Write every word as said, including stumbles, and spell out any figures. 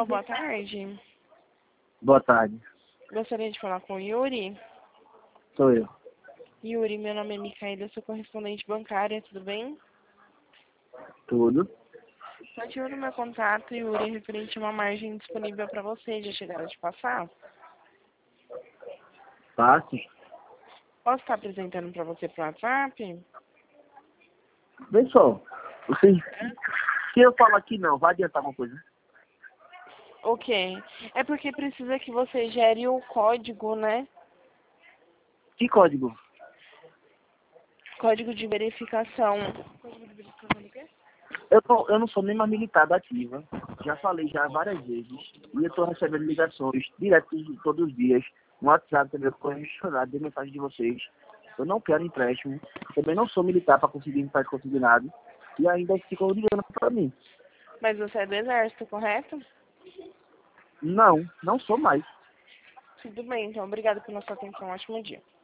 boa tarde. Boa tarde. Gostaria de falar com o Yuri. Sou eu. Yuri, meu nome é Micaela, eu sou correspondente bancária, tudo bem? Tudo. Motivo do meu contato, Yuri, é referente a uma margem disponível para você. Já chegaram de passar? Passe. Posso estar apresentando para você pro WhatsApp? Vê só. Você, se eu falo aqui não, vai adiantar alguma coisa? Ok. É porque precisa que você gere o código, né? Que código? Código de verificação. Código de verificação do quê? Eu, tô, eu não sou nem mais militar da ativa. Já falei já várias vezes. E eu estou recebendo ligações direto todos os dias. No WhatsApp também eu estou registrado de mensagem de vocês. Eu não quero empréstimo. Também não sou militar para conseguir empréstimo consignado. E ainda ficam ligando para mim. Mas você é do Exército, correto? Não, não sou mais. Tudo bem, então. Obrigada pela sua atenção. Ótimo dia.